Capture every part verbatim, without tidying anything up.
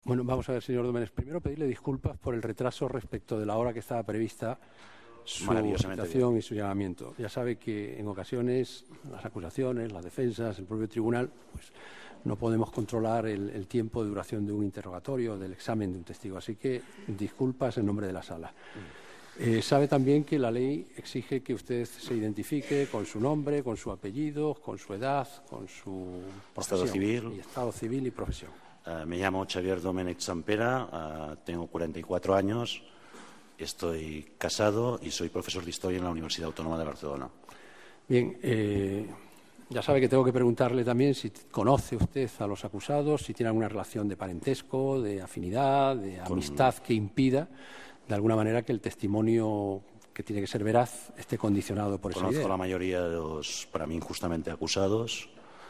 Bueno, vamos a ver, señor Domenech. Primero, pedirle disculpas por el retraso respecto de la hora que estaba prevista su citación y su llamamiento. Ya sabe que en ocasiones las acusaciones, las defensas, el propio tribunal, pues no podemos controlar el, el tiempo de duración de un interrogatorio, del examen de un testigo. Así que disculpas en nombre de la sala. Eh, sabe también que la ley exige que usted se identifique con su nombre, con su apellido, con su edad, con su profesión, estado civil. Y estado civil y profesión. Uh, me llamo Xavier Domenech Sampera, uh, tengo cuarenta y cuatro años, estoy casado y soy profesor de Historia en la Universidad Autónoma de Barcelona. Bien, eh, ya sabe que tengo que preguntarle también si conoce usted a los acusados, si tiene alguna relación de parentesco, de afinidad, de amistad que impida, de alguna manera, que el testimonio, que tiene que ser veraz, esté condicionado por esa idea. Conozco a la mayoría de los, para mí, injustamente acusados.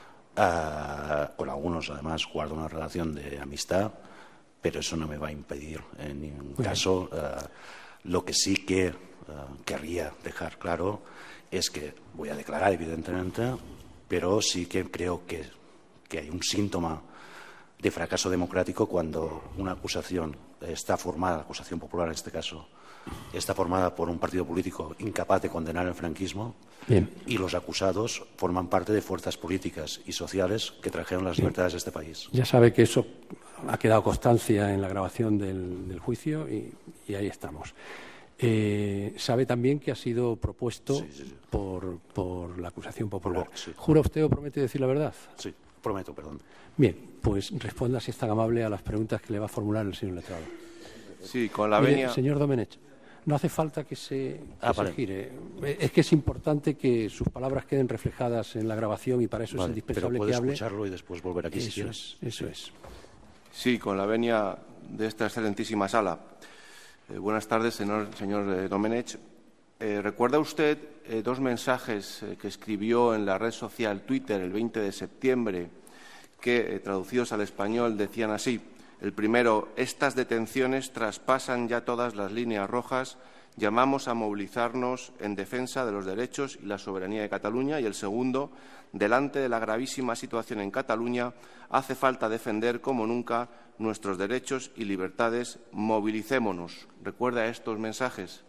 Uh, con algunos, además, guardo una relación de amistad, pero eso no me va a impedir en ningún Muy caso. Uh, lo que sí que uh, querría dejar claro es que voy a declarar, evidentemente, pero sí que creo que, que hay un síntoma de fracaso democrático cuando una acusación está formada, la acusación popular en este caso, está formada por un partido político incapaz de condenar el franquismo. Bien. Y los acusados forman parte de fuerzas políticas y sociales que trajeron las Bien. libertades de este país. Ya sabe que eso ha quedado constancia en la grabación del, del juicio y, y ahí estamos. Eh, sabe también que ha sido propuesto sí, sí, sí. Por, por la acusación popular. Por, sí. ¿Jura usted o promete decir la verdad? Sí, prometo, perdón. Bien, pues responda, si es tan amable, a las preguntas que le va a formular el señor letrado. Sí, con la venia... Mire, señor Domenech, no hace falta que, se, que ah, vale. se gire. Es que es importante que sus palabras queden reflejadas en la grabación y para eso vale, es indispensable pero que hable. escucharlo y después volver aquí. Eso si es, eso es. Sí, con la venia de esta excelentísima sala. Eh, buenas tardes, señor, señor eh, Domenech. Eh, ¿Recuerda usted eh, dos mensajes eh, que escribió en la red social Twitter el veinte de septiembre que, eh, traducidos al español, decían así? El primero, estas detenciones traspasan ya todas las líneas rojas, llamamos a movilizarnos en defensa de los derechos y la soberanía de Cataluña. Y el segundo, delante de la gravísima situación en Cataluña, hace falta defender como nunca nuestros derechos y libertades, movilicémonos. ¿Recuerda estos mensajes?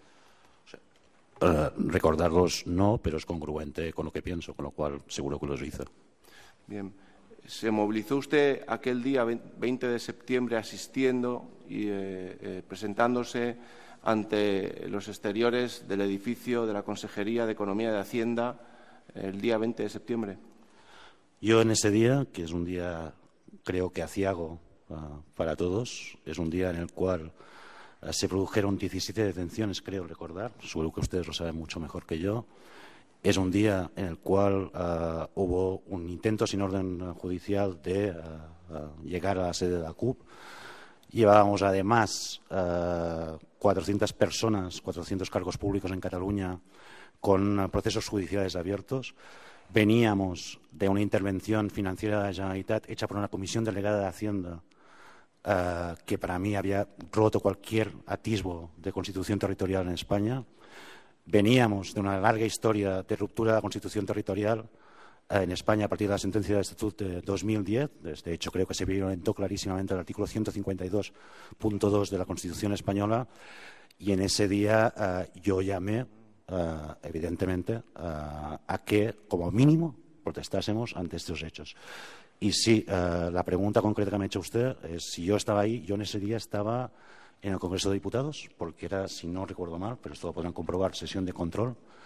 Uh, recordarlos no, pero es congruente con lo que pienso, con lo cual seguro que los hice. Bien. ¿Se movilizó usted aquel día veinte de septiembre asistiendo y eh, eh, presentándose ante los exteriores del edificio de la Consejería de Economía y de Hacienda el día veinte de septiembre? Yo en ese día, que es un día creo que aciago uh, para todos, es un día en el cual uh, se produjeron diecisiete detenciones, creo recordar, seguro que ustedes lo saben mucho mejor que yo. Es un día en el cual uh, hubo un intento sin orden judicial de uh, uh, llegar a la sede de la C U P. Llevábamos además uh, cuatrocientas personas, cuatrocientos cargos públicos en Cataluña con uh, procesos judiciales abiertos. Veníamos de una intervención financiera de la Generalitat hecha por una comisión delegada de Hacienda uh, que para mí había roto cualquier atisbo de constitución territorial en España. Veníamos de una larga historia de ruptura de la Constitución territorial eh, en España a partir de la sentencia del Estatut de dos mil diez. De hecho, creo que se violentó clarísimamente el artículo ciento cincuenta y dos punto dos de la Constitución española. Y en ese día eh, yo llamé, eh, evidentemente, eh, a que, como mínimo, protestásemos ante estos hechos. Y sí, eh, la pregunta concreta que me ha hecho usted es si yo estaba ahí. Yo en ese día estaba en el Congreso de Diputados, porque era, si no recuerdo mal, pero esto lo podrán comprobar, sesión de control,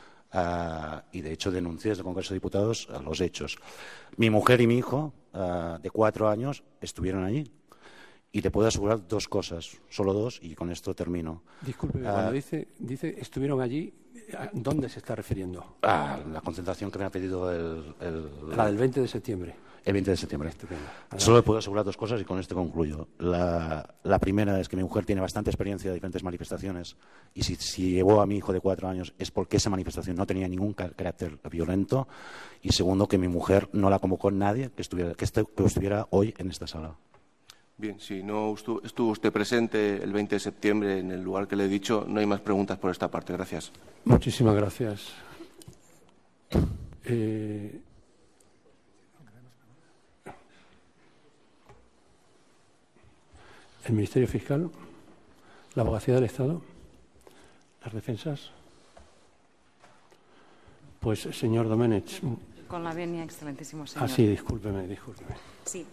uh, y de hecho denuncié desde el Congreso de Diputados uh, los hechos. Mi mujer y mi hijo, uh, de cuatro años, estuvieron allí. Y te puedo asegurar dos cosas, solo dos, y con esto termino. Disculpe, uh, cuando dice, dice estuvieron allí, ¿a dónde se está refiriendo? A la concentración que me ha pedido el... el la del veinte de septiembre. El veinte de septiembre. Solo le puedo asegurar dos cosas y con esto concluyo. La, la primera es que mi mujer tiene bastante experiencia de diferentes manifestaciones y si, si llevó a mi hijo de cuatro años es porque esa manifestación no tenía ningún carácter violento. Y segundo, que mi mujer no la convocó nadie que estuviera, que este, que estuviera hoy en esta sala. Bien, si no estuvo usted presente el veinte de septiembre en el lugar que le he dicho, no hay más preguntas por esta parte. Gracias. Muchísimas gracias. Eh... ¿El Ministerio Fiscal? ¿La Abogacía del Estado? ¿Las defensas? Pues, señor Domenech. Con la venia, excelentísimo señor. Ah, sí, discúlpeme, discúlpeme. Sí.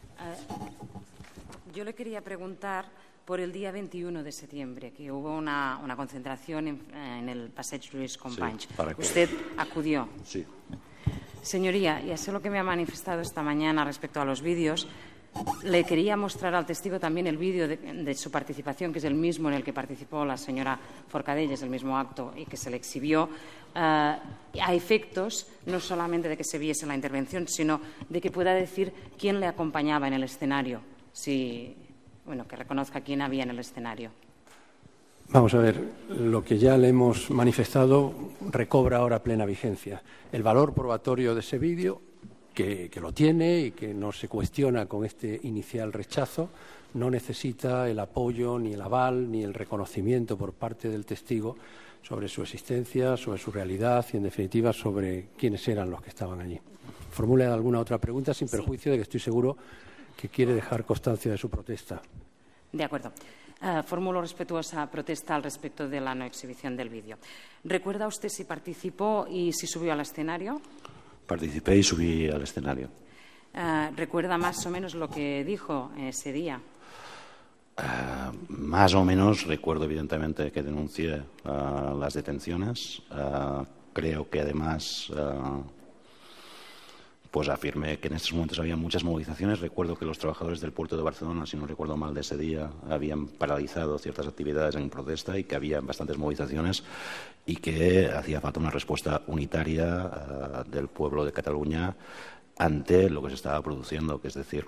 Uh, yo le quería preguntar por el día veintiuno de septiembre, que hubo una, una concentración en, en el Passeig Lluís Companys. Sí, para que... Usted acudió. Sí. Señoría, ya sé lo que me ha manifestado esta mañana respecto a los vídeos. Le quería mostrar al testigo también el vídeo de, de su participación, que es el mismo en el que participó la señora Forcadell, el mismo acto y que se le exhibió, uh, a efectos no solamente de que se viese la intervención, sino de que pueda decir quién le acompañaba en el escenario, si, bueno, que reconozca quién había en el escenario. Vamos a ver, lo que ya le hemos manifestado recobra ahora plena vigencia. El valor probatorio de ese vídeo, que, que lo tiene y que no se cuestiona con este inicial rechazo, no necesita el apoyo, ni el aval, ni el reconocimiento por parte del testigo sobre su existencia, sobre su realidad y, en definitiva, sobre quiénes eran los que estaban allí. Formule alguna otra pregunta, sin perjuicio de que estoy seguro que quiere dejar constancia de su protesta. De acuerdo. Uh, formulo respetuosa protesta al respecto de la no exhibición del vídeo. ¿Recuerda usted si participó y si subió al escenario? Participé y subí al escenario. Uh, ¿Recuerda más o menos lo que dijo ese día? Uh, más o menos recuerdo, evidentemente, que denuncié uh, las detenciones. Uh, creo que, además, uh, pues afirmé que en estos momentos había muchas movilizaciones. Recuerdo que los trabajadores del puerto de Barcelona, si no recuerdo mal de ese día, habían paralizado ciertas actividades en protesta y que había bastantes movilizaciones y que hacía falta una respuesta unitaria uh, del pueblo de Cataluña ante lo que se estaba produciendo. Que es decir,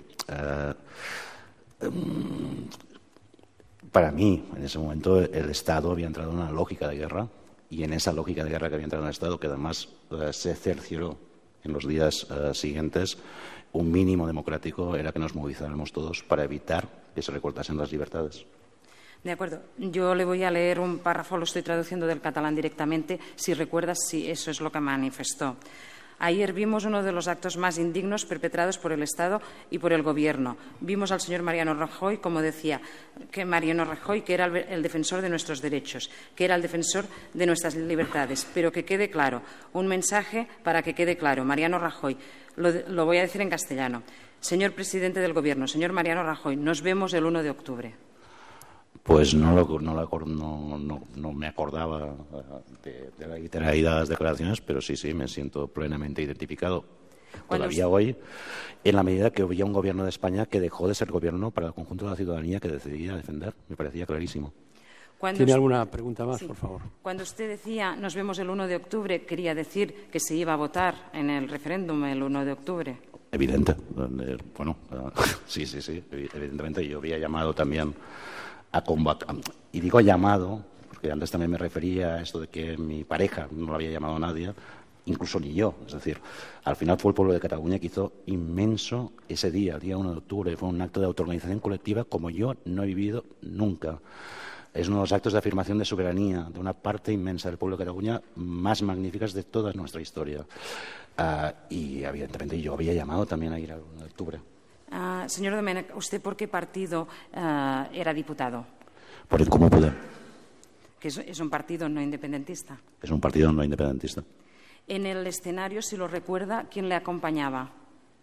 uh, um, para mí, en ese momento, el Estado había entrado en una lógica de guerra y en esa lógica de guerra que había entrado en el Estado, que además uh, se cercioró en los días uh, siguientes, un mínimo democrático era que nos movilizáramos todos para evitar que se recortasen las libertades. De acuerdo. Yo le voy a leer un párrafo, lo estoy traduciendo del catalán directamente, si recuerdas si eso es lo que manifestó. Ayer vimos uno de los actos más indignos perpetrados por el Estado y por el Gobierno. Vimos al señor Mariano Rajoy, como decía, que Mariano Rajoy, que era el, el defensor de nuestros derechos, que era el defensor de nuestras libertades. Pero que quede claro, un mensaje para que quede claro. Mariano Rajoy, lo, lo voy a decir en castellano. Señor presidente del Gobierno, señor Mariano Rajoy, nos vemos el uno de octubre. Pues no, lo, no, lo, no, no, no me acordaba de, de la literalidad de las declaraciones, pero sí, sí, me siento plenamente identificado. Todavía hoy, en la medida que había un gobierno de España que dejó de ser gobierno para el conjunto de la ciudadanía que decidía defender. Me parecía clarísimo. ¿Tiene alguna pregunta más, sí. por favor? Cuando usted decía nos vemos el uno de octubre, quería decir que se iba a votar en el referéndum el uno de octubre. Evidente. Bueno, sí, sí, sí, evidentemente. Yo había llamado también a combatir, y digo llamado, porque antes también me refería a esto de que mi pareja no lo había llamado a nadie, incluso ni yo. Es decir, al final fue el pueblo de Cataluña que hizo inmenso ese día, el día uno de octubre. Fue un acto de autoorganización colectiva como yo no he vivido nunca. Es uno de los actos de afirmación de soberanía de una parte inmensa del pueblo de Cataluña más magníficas de toda nuestra historia. Uh, y evidentemente yo había llamado también a ir al uno de octubre. Uh, señor Domènech, ¿usted por qué partido uh, era diputado? Por el Comú Podem. Que es, es un partido no independentista. Es un partido no independentista. En el escenario, si lo recuerda, ¿quién le acompañaba?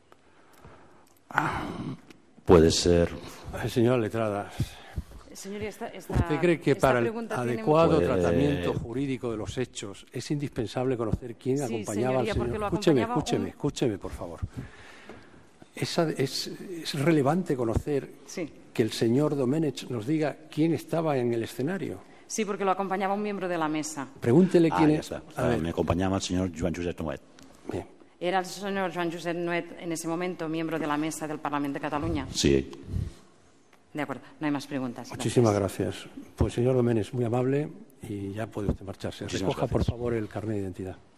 Ah, puede ser. Señora letrada, Señoría, esta, esta, ¿usted cree que para el adecuado tiene... tratamiento jurídico de los hechos es indispensable conocer quién sí, acompañaba señoría, al señor? Lo escúcheme, acompañaba escúcheme, un... escúcheme, por favor. Es, es, es relevante conocer sí. que el señor Domènech nos diga quién estaba en el escenario. Sí, porque lo acompañaba un miembro de la mesa. Pregúntele quién ah, es. A ver. Me acompañaba el señor Joan Josep Nuet. Bien. ¿Era el señor Joan Josep Nuet en ese momento miembro de la mesa del Parlamento de Cataluña? Sí. De acuerdo, no hay más preguntas. Muchísimas gracias. gracias. Pues, señor Domènech, muy amable y ya puede usted marcharse. Muchísimas Recoja, gracias. por favor, el carnet de identidad.